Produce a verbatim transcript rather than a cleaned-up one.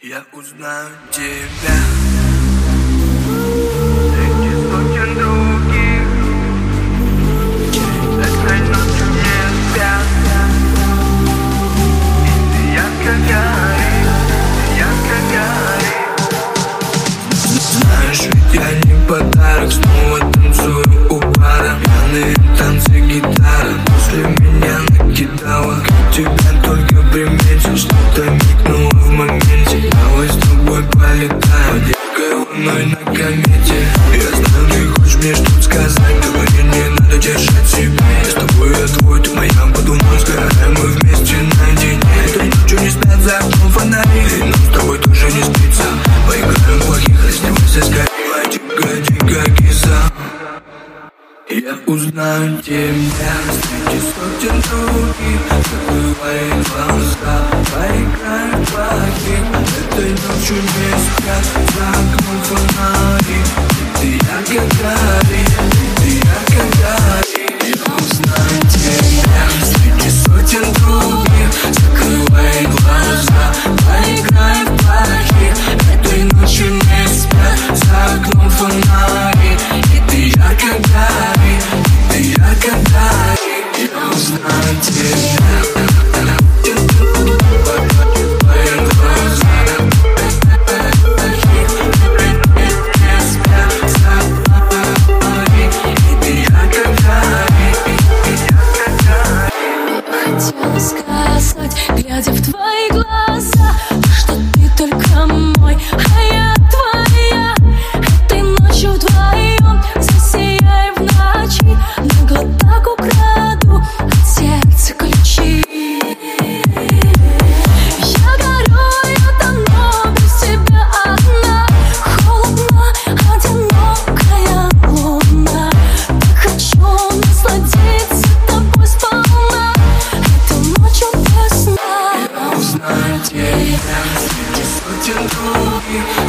Я узнаю тебя среди сотен других. Этой ночью не спят, и ты ярко горишь, ярко горишь. Знаешь, ведь я не подарок, снова танцую у бара. Пьяные танцы, гитара после меня накидала. Как тебя только приметил, что-то мигнуло в моменте. Давай с тобой полетаем, девкой луной на комете. Я знаю, ты хочешь мне что-то сказать, говори, не надо держать себя. Я с тобой, я твой, ты моя, подумай, сгораем мы вместе наедине. Этой ночью не спят за окном фонари, и нам с тобой тоже не спится. Поиграем в плохих, раздевайся скорее, дико, дико, киса. Я узнаю тебя среди сотен других. Закрывай глаза, поиграем в плохих. Этой ночью не спят за окном фонари, и ты ярко горишь, и ты ярко горишь. Я узнаю тебя среди сотен других. Закрывай глаза, поиграем в плохих. Этой ночью не спят за окном фонари, и ты ярко горишь, и ты ярко горишь. Я узнаю тебя. Хотела сказать, глядя в твои глаза, что ты только мой, а я твоя. Этой ночью вдвоем засияем в ночи, нагло так украду от сердца ключи. Я горю, я тону без тебя одна. Холодно, одинокая луна. Так хочу насладиться тобой сполна. Я узнаю тебя среди сотен других.